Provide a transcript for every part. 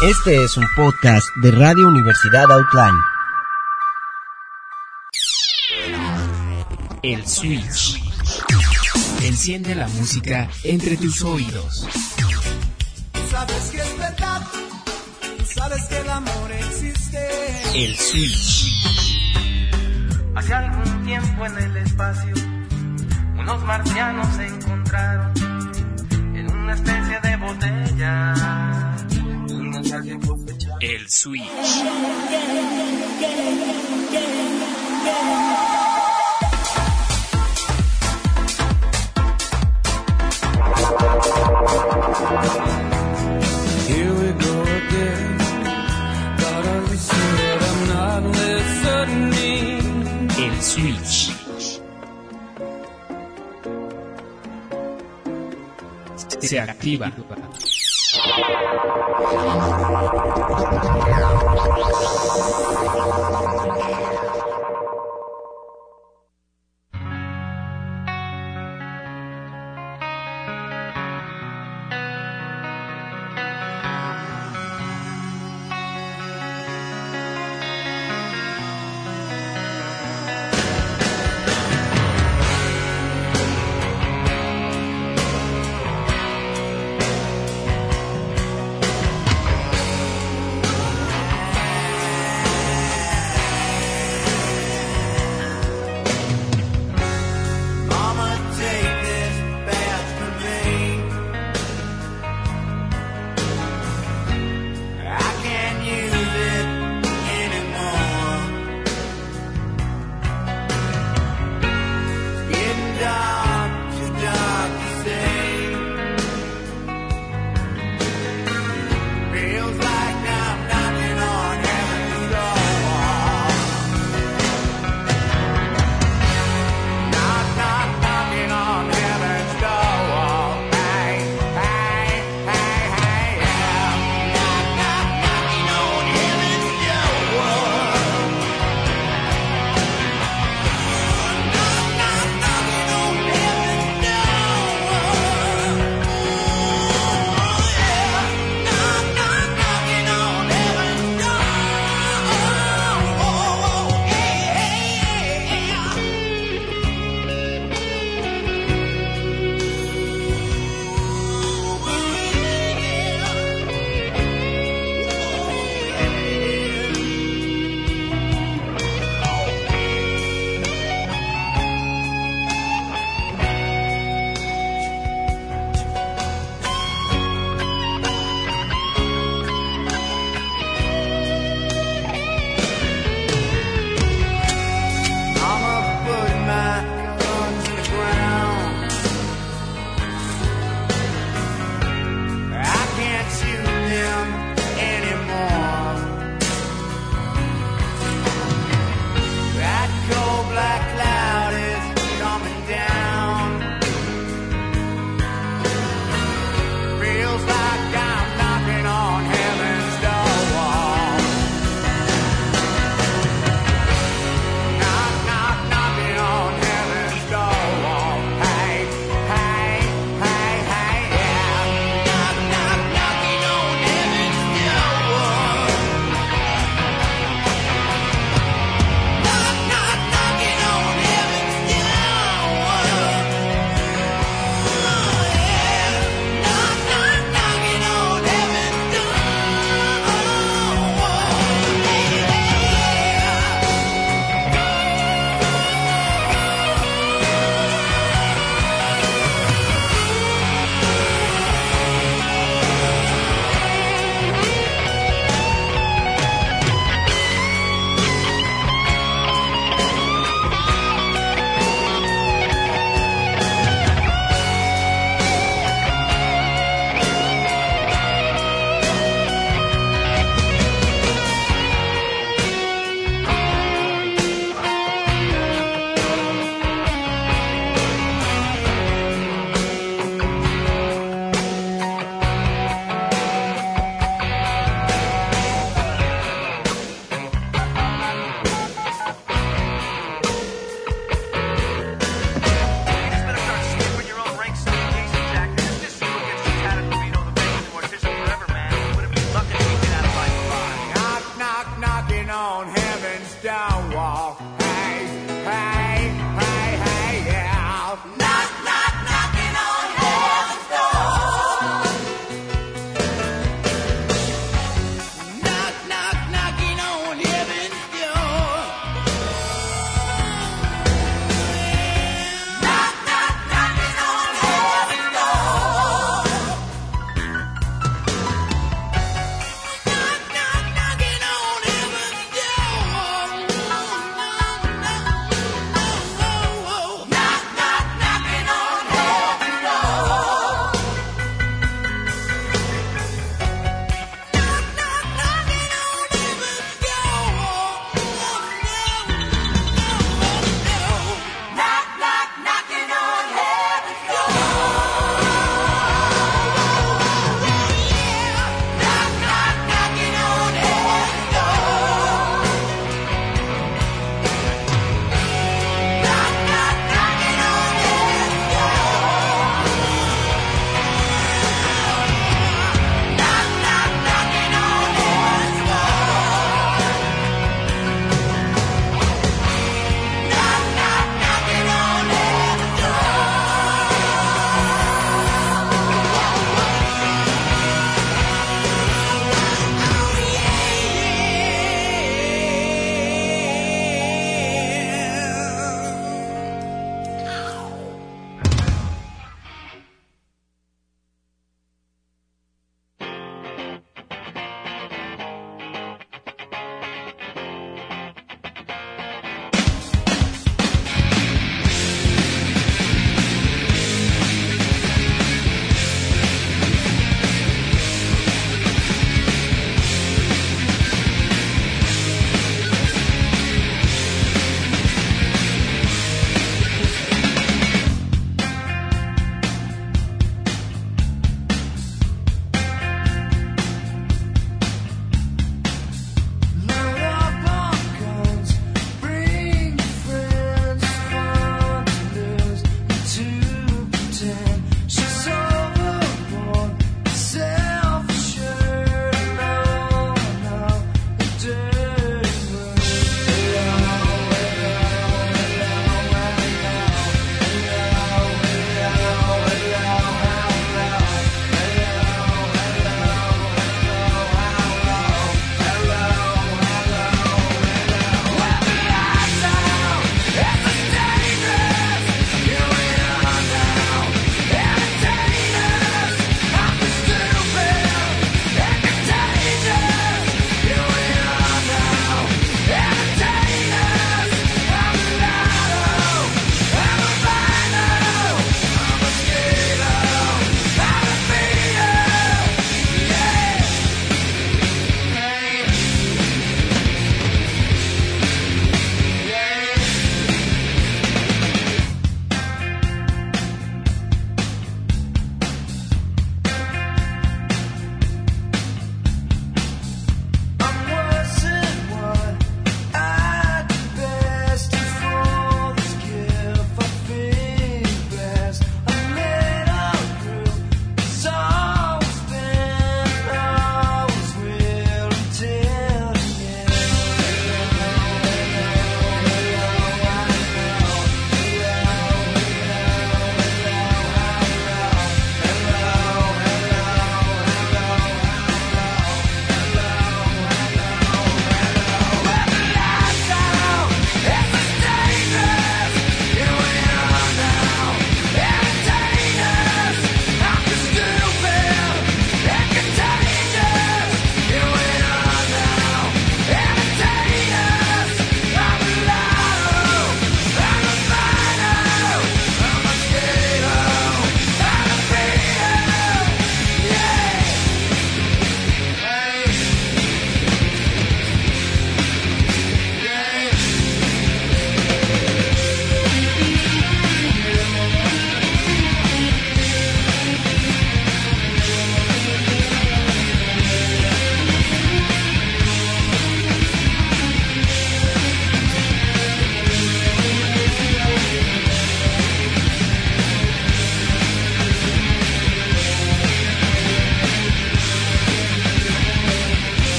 Este es un podcast de Radio Universidad Outline. El Switch. Enciende la música entre tus oídos. Sabes que es verdad, sabes que el amor existe. El Switch. Hace algún tiempo en el espacio, unos marcianos se encontraron en una especie de botella. El Switch. Here we go again. Gotta listen, but I'm not listening. El Switch. Se activa.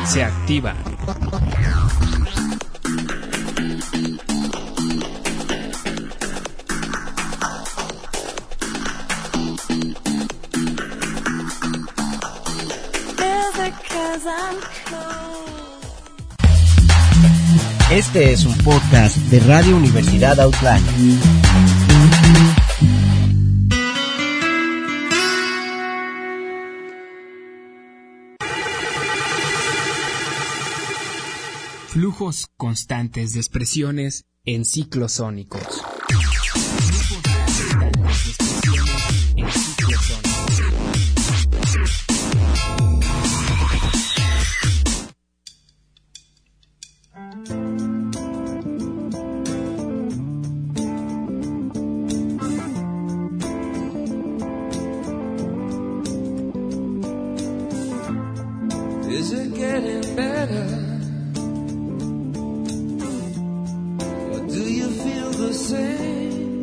se activa. Este es un podcast de Radio Universidad Outland. Flujos constantes de expresiones en ciclos sónicos. Is it getting better? Or do you feel the same?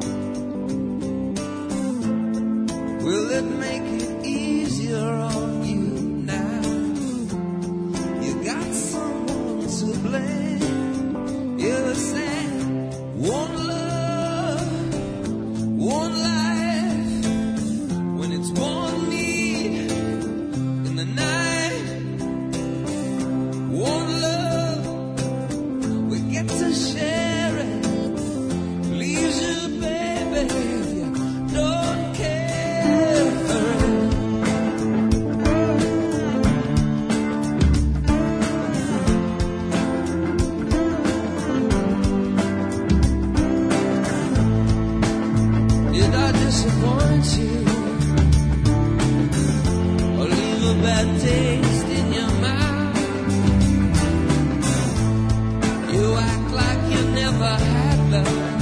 Will it make it easier on you now? You got someone to blame. You're saying one love, one life, when it's one need in the night. One love, we get to share it. Leaves you, baby, if you don't care. Did I disappoint you? Or leave a bad taste in your mouth? You act like you never had love.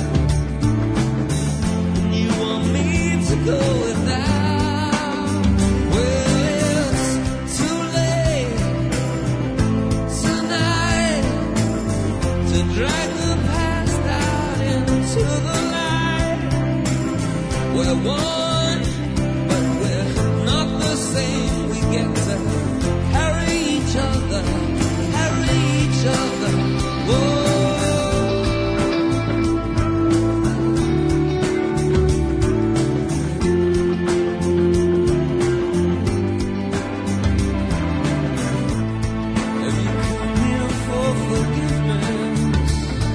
You want me to go without. Well, it's too late tonight to drag the past out into the light. We're one, but we're not the same. We get to carry each other, carry each other. Whoa. Have you come here for forgiveness?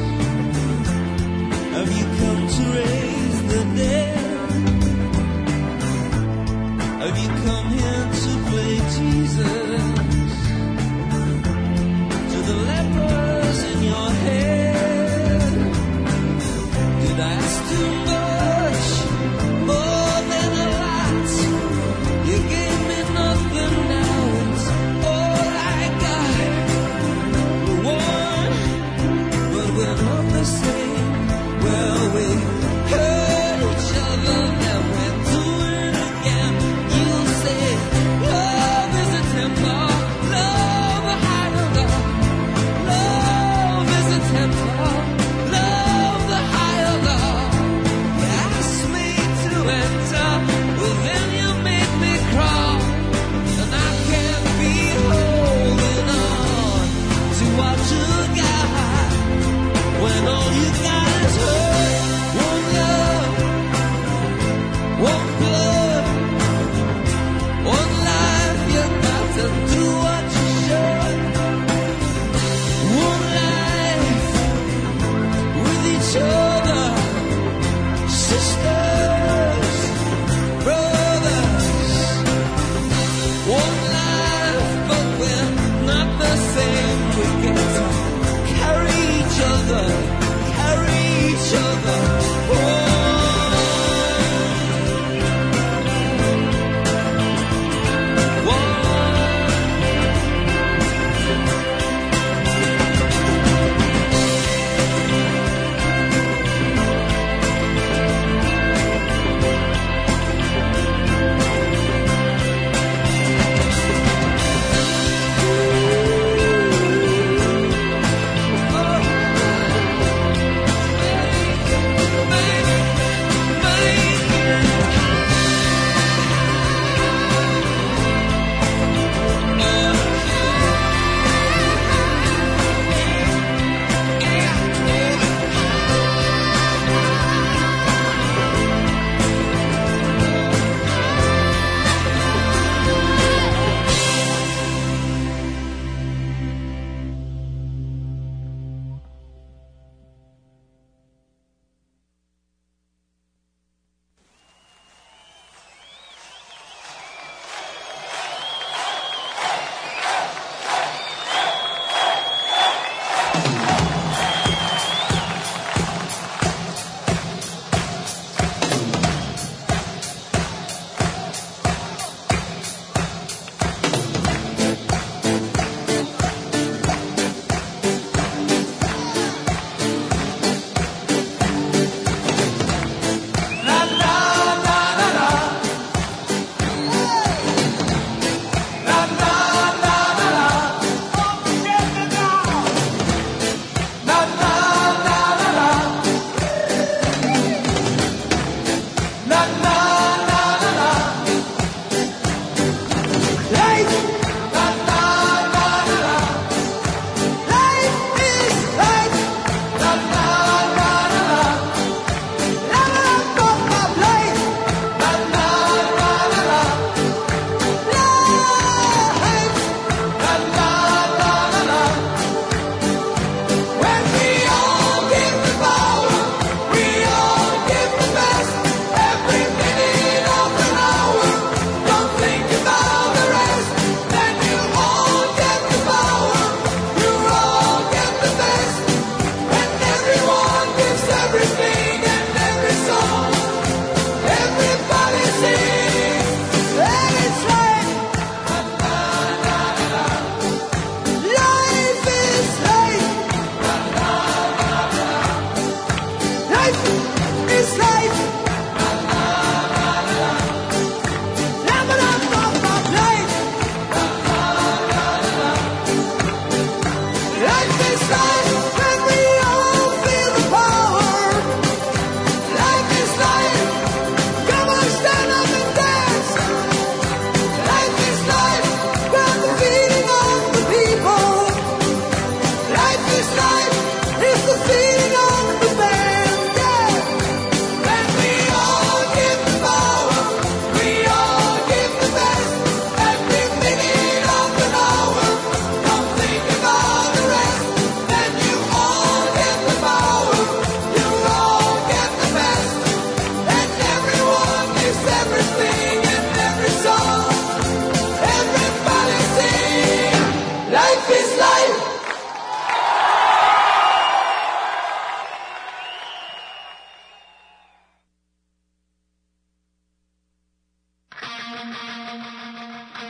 Have you come to raise the dead? Have you come here to play Jesus to the lepers in your head? Did I ask too much? More than a lot. You gave me nothing, now it's all I got. One, but we're not the same. Well, we hurt each other, then we're doing it again. You say love is a temper, love a higher love. Love is a temper, love the higher love. You asked me to enter, well then you make me crawl. And I can't be holding on to what you got, when all you got is hurt. One love, one blood, one life. You got to do what you should. One life with each other, sisters, brothers. One life, but we're not the same. We get to carry each other, carry each other.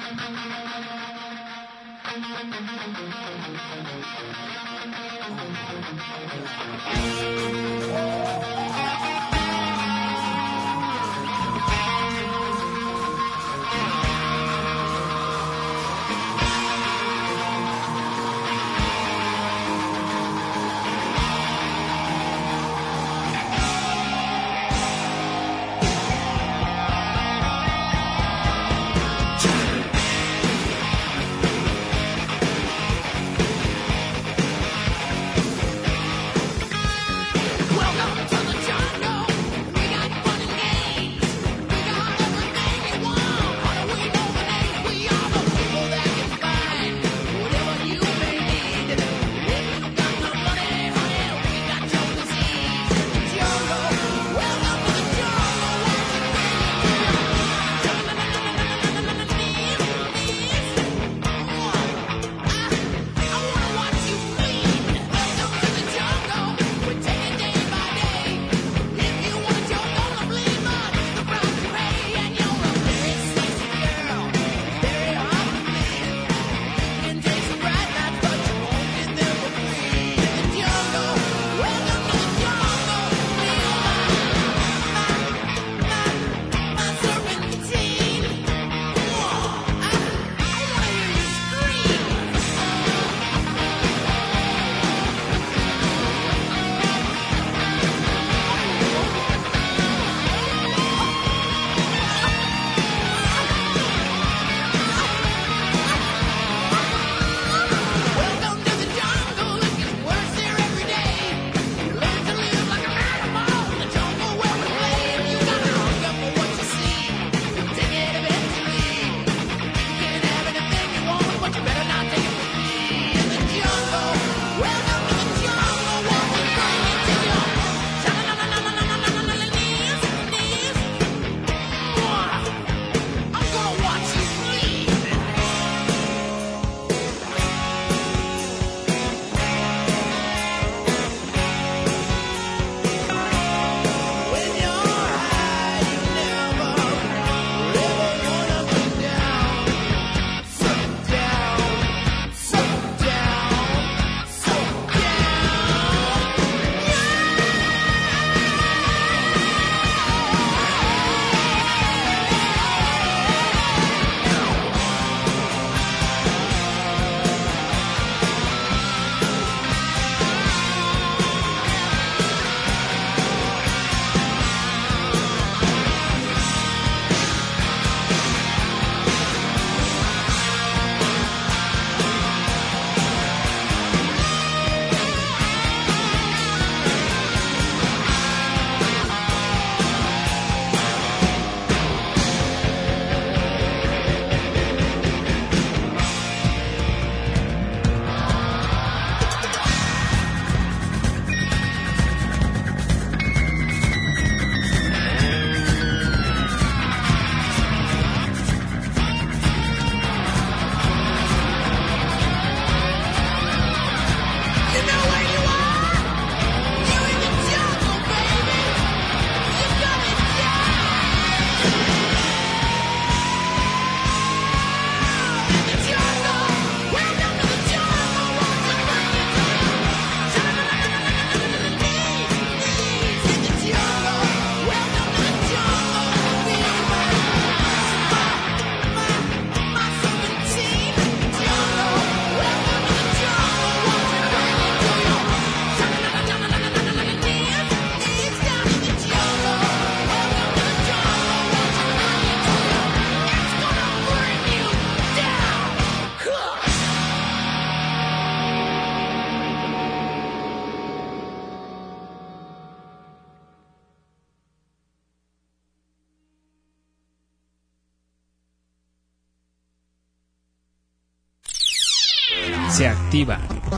se activa.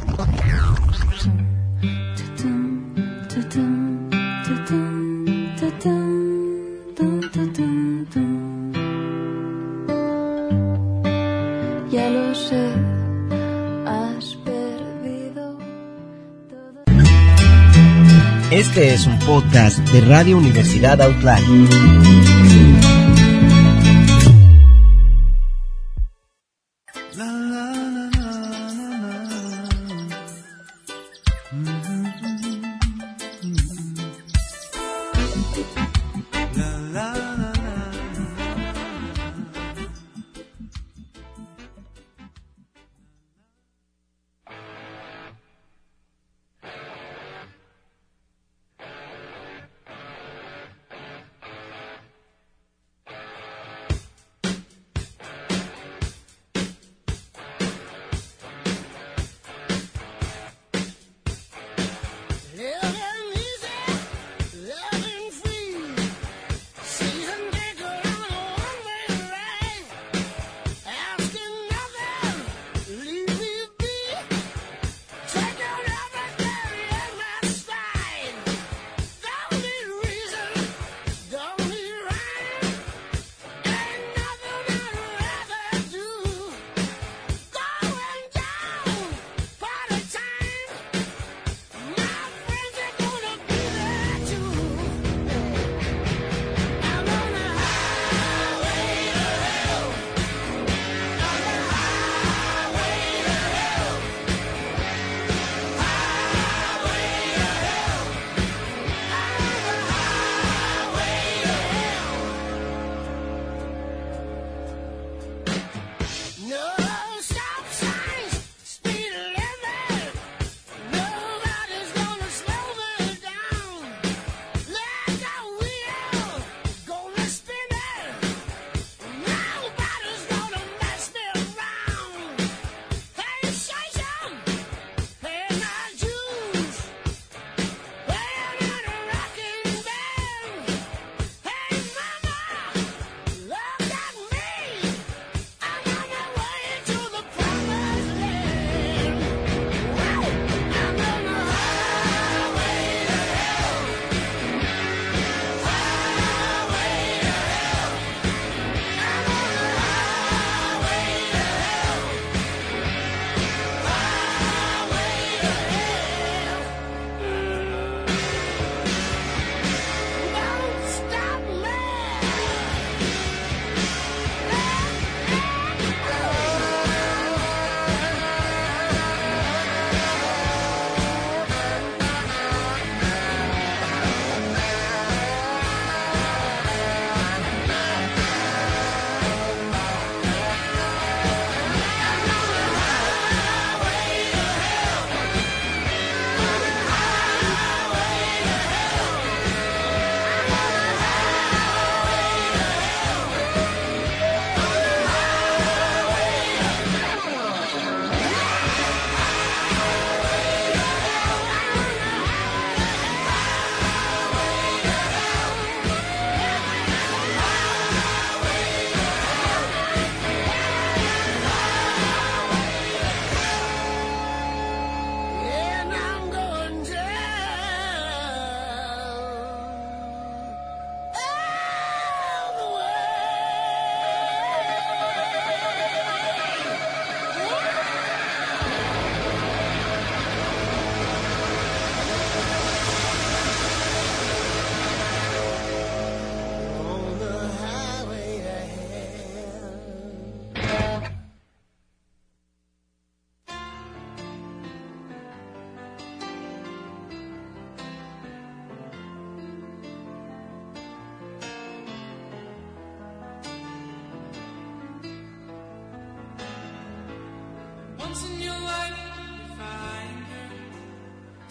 Ya lo sé, has perdido todo. Este es un podcast de Radio Universidad Outland.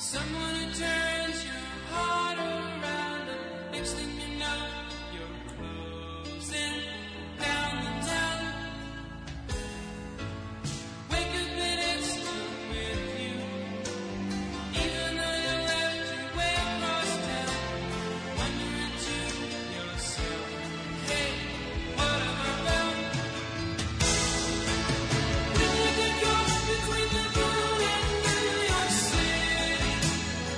Someone who turns your heart around, and next thing you know, you're closing down the town. Wake up and it's still with you, even though you left your way across town. Wondering to yourself, hey, what have I found? Feeling like a ghost between the moon and New York City.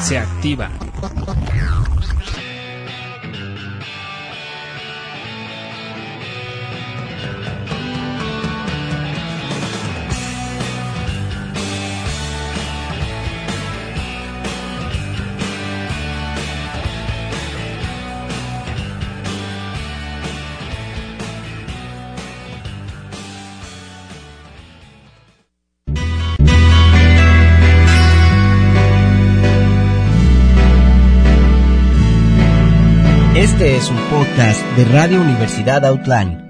se activa. Este es un podcast de Radio Universidad Outline.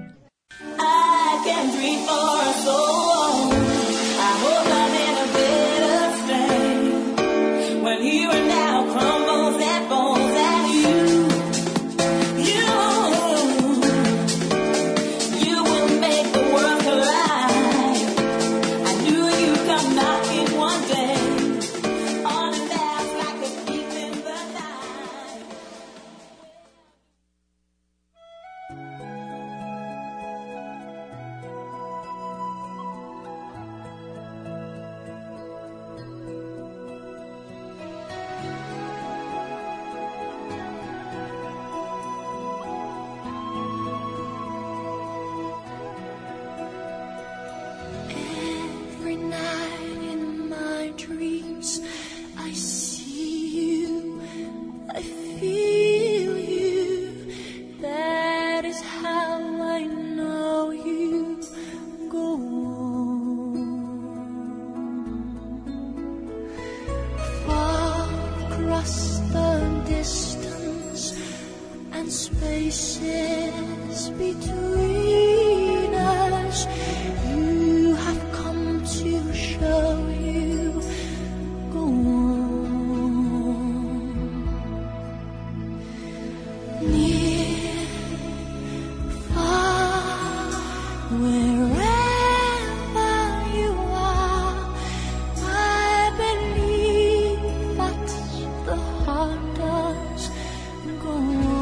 Spaces between us, you have come to show you go on. Near, far, wherever you are, I believe that the heart does go on.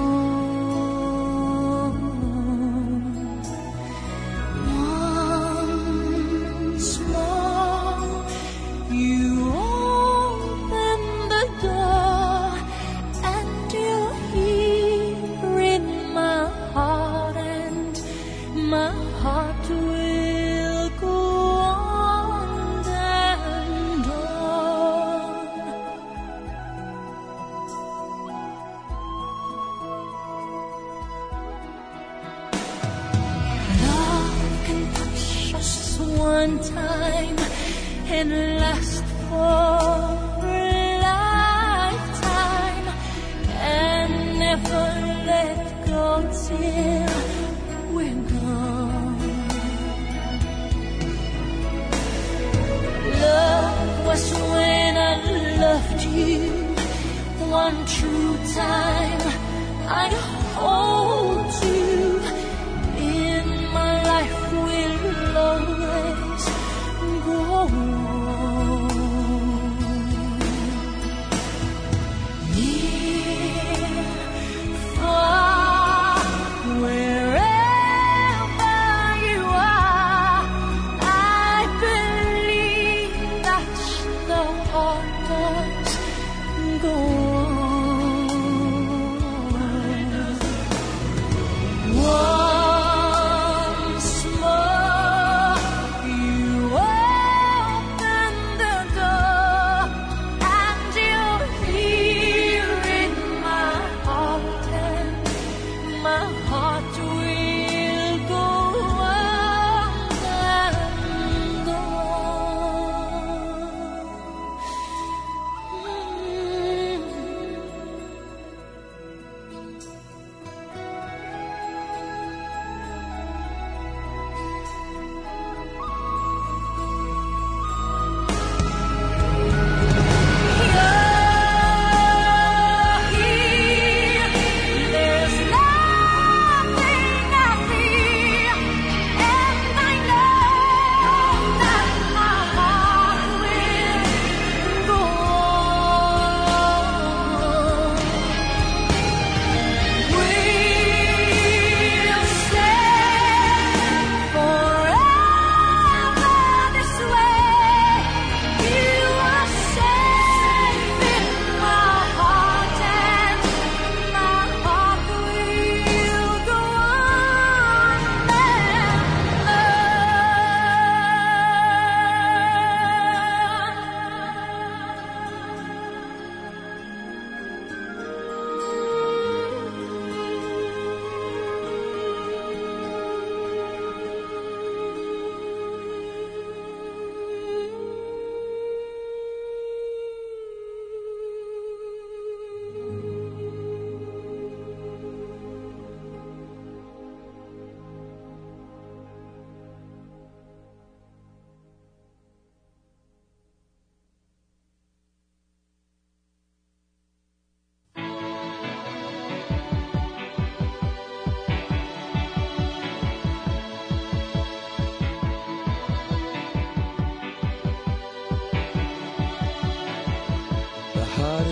One time and last for a lifetime and never let go till we're gone. Love was when I loved you one true time. I'd hold you in my life will always go on. Near, far, wherever you are, I believe that the heart does go on.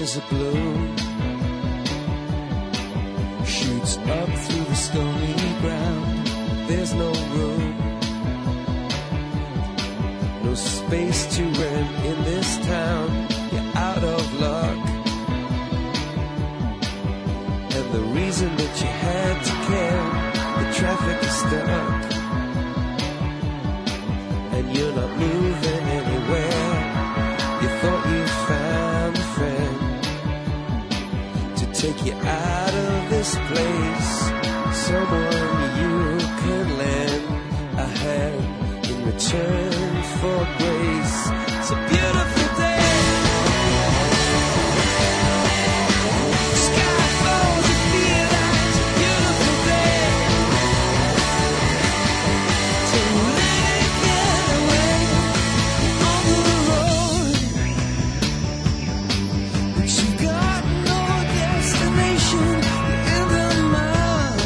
as a bloom shoots up through the stony ground. There's no room, no space to rent in this town. You're out of luck, and the reason that you had to care, the traffic is stuck, and you're not moving anywhere. You thought you found a friend to take you out of this place, someone you could lend a hand in return for grace. It's a beautiful day. Sky falls, you feel like it's a beautiful day. So let it get away on the road, but you got no destination. You're in the mud,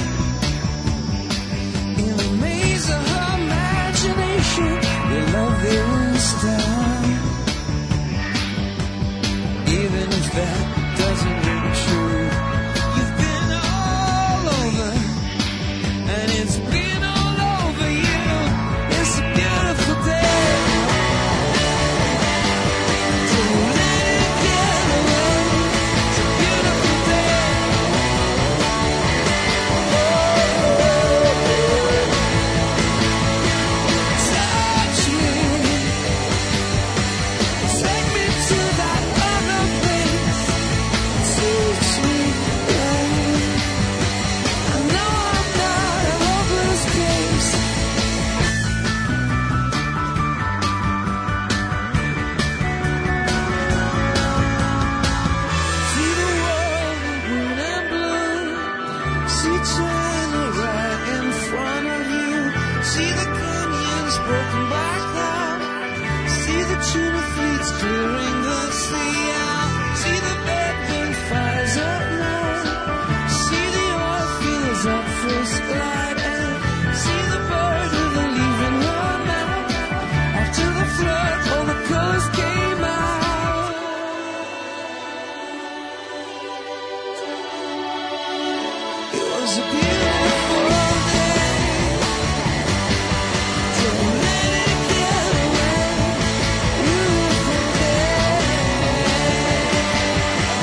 in a maze of her imagination. Your love is done, even if that doesn't ring true. You've been all over, and it's been all over you. It's a beautiful day. So let it get away. It's a beautiful day. Touch me, take me to that other place. Teach me, babe. I know I'm not a hopeless case. See the world green and blue. See China right in front of you. See the canyons broken by cloud. See the tuna fleets clearing the sea out. See the bedroom fires at night. See the oil fields up first light. And see the bird with a leaf in her mouth. After the flood, all the colors came out. It was a beautiful day. So let it get away. Beautiful day.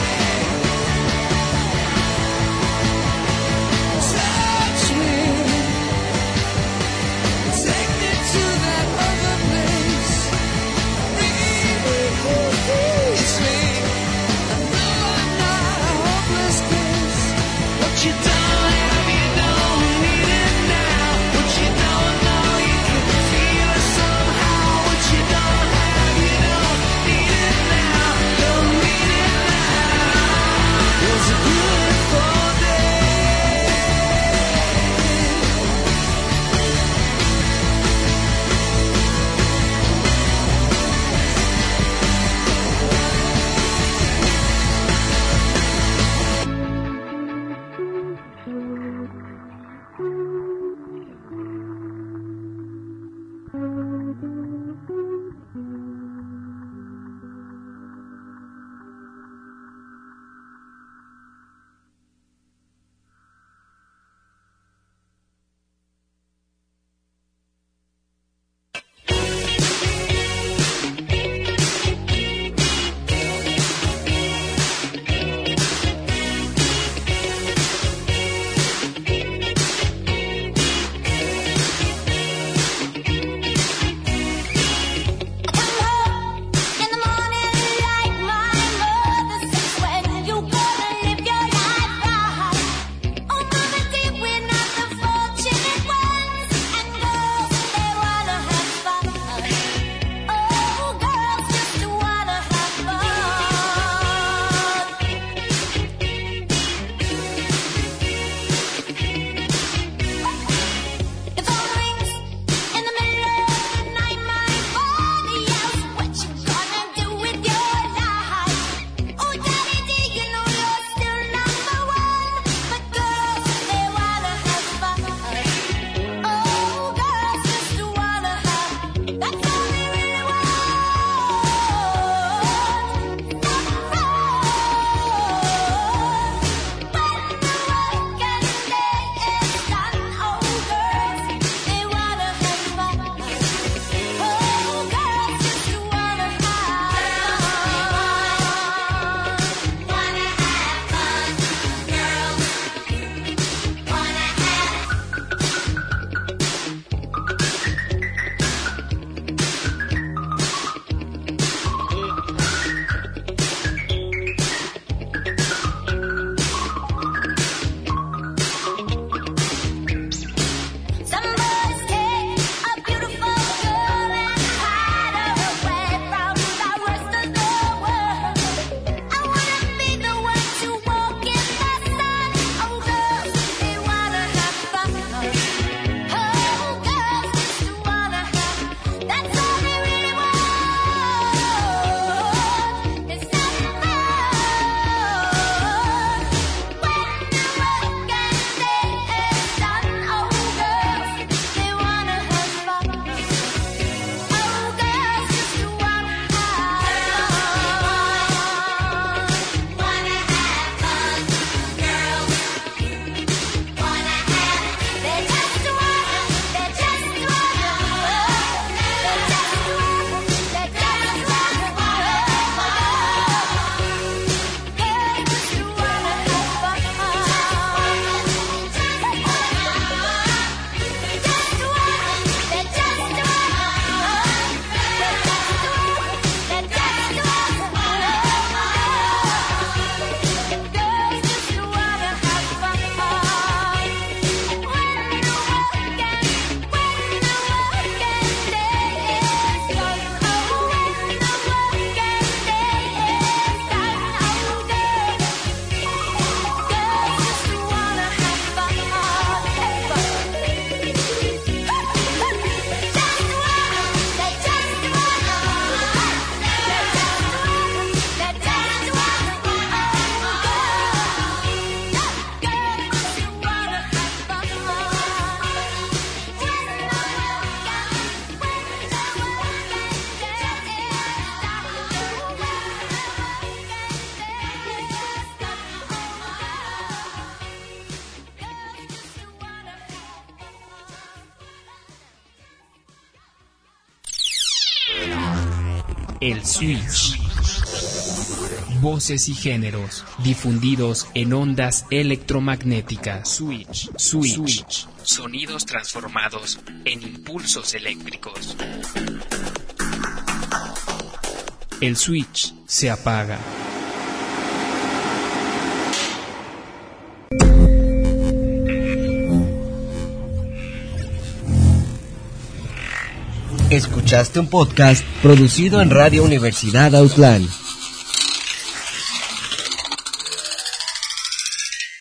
El switch. Voces y géneros difundidos en ondas electromagnéticas. Switch. Sonidos transformados en impulsos eléctricos. El switch se apaga. Escuchaste un podcast producido en Radio Universidad Outland.